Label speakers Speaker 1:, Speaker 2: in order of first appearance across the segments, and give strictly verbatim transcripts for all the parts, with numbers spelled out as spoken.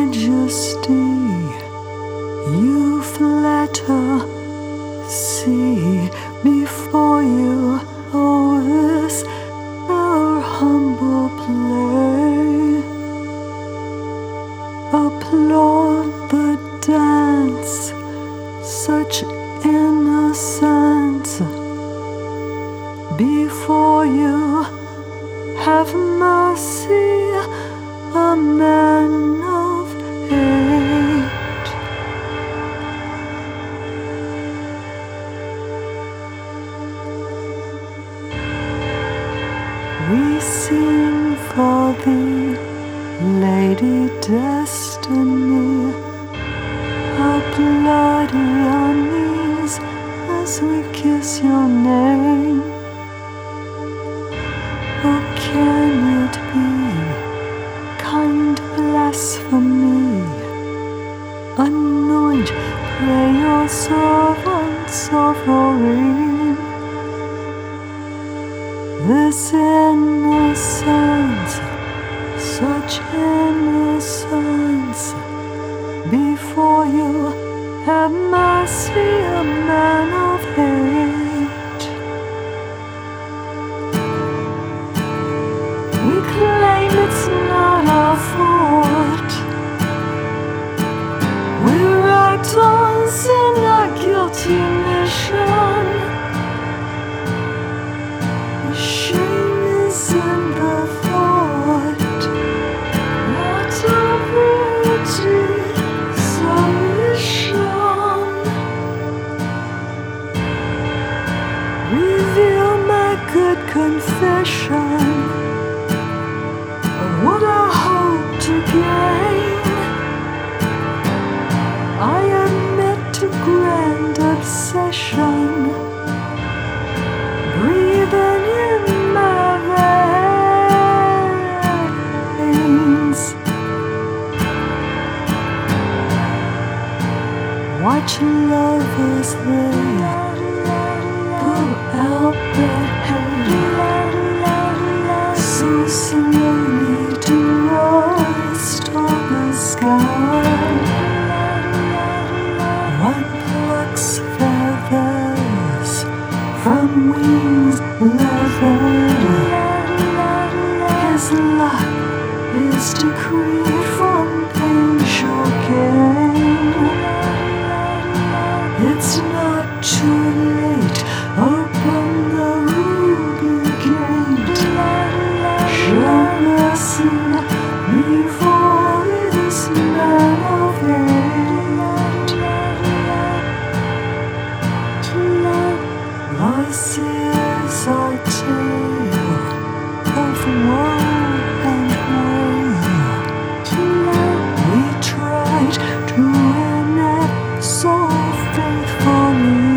Speaker 1: majesty, you flatter, see before you, oh, this our humble play. Applaud the dance, such innocence. Before you, have mercy, a man of hate. We sing for thee, Lady Destiny, our bloody on knees as we kiss your name. Oh, can it be kind blasphemy? Anoint, pray your servants offering. This innocence, such innocence. Before you, have mercy, a man of hate. We claim it's not our fault. We're actors in a guilty mission. The shame is in the thought, not a pretty submission. Reveal my good confession of what I hope to gain. I admit to grand obsession, breathing in my veins. Watch lovers they pull out their hair so slowly to rust on the sky. One plucks feathers from wings leathered. His luck is decreed from pain shall gain. It's not too late, open the ruby gate. Show mercy before this man of hate. This is our tale of woe and wail. We tried to enact so faithfully,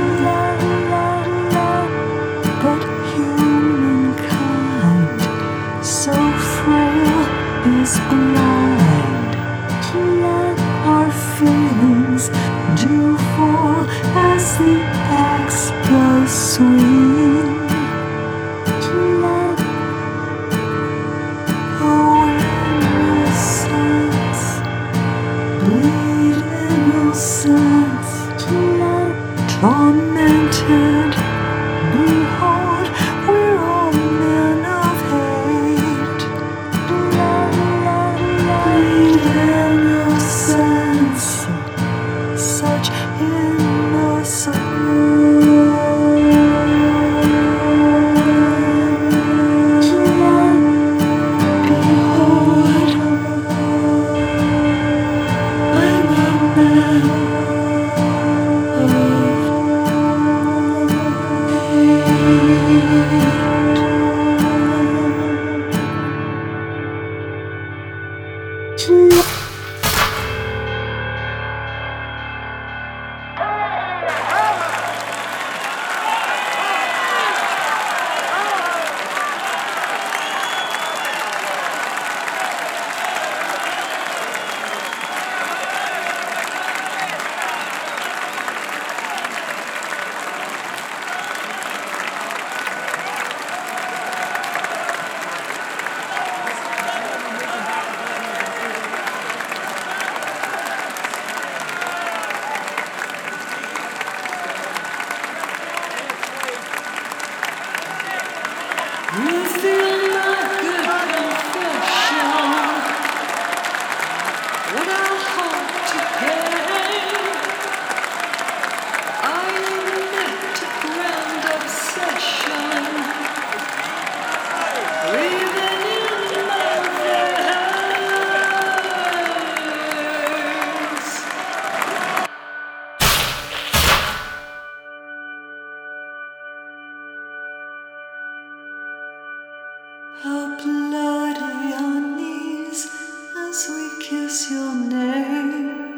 Speaker 1: but humankind, so frail, is blind. Our feelings do fall as the axe does swing. Oh, innocence, bleed innocence, tormented. Behold, we're all men of hate. Bleed innocence, such innocence. what I hope to gain. I admit to grand obsession, breathing in my veins. How bloody our knees as we kiss your name.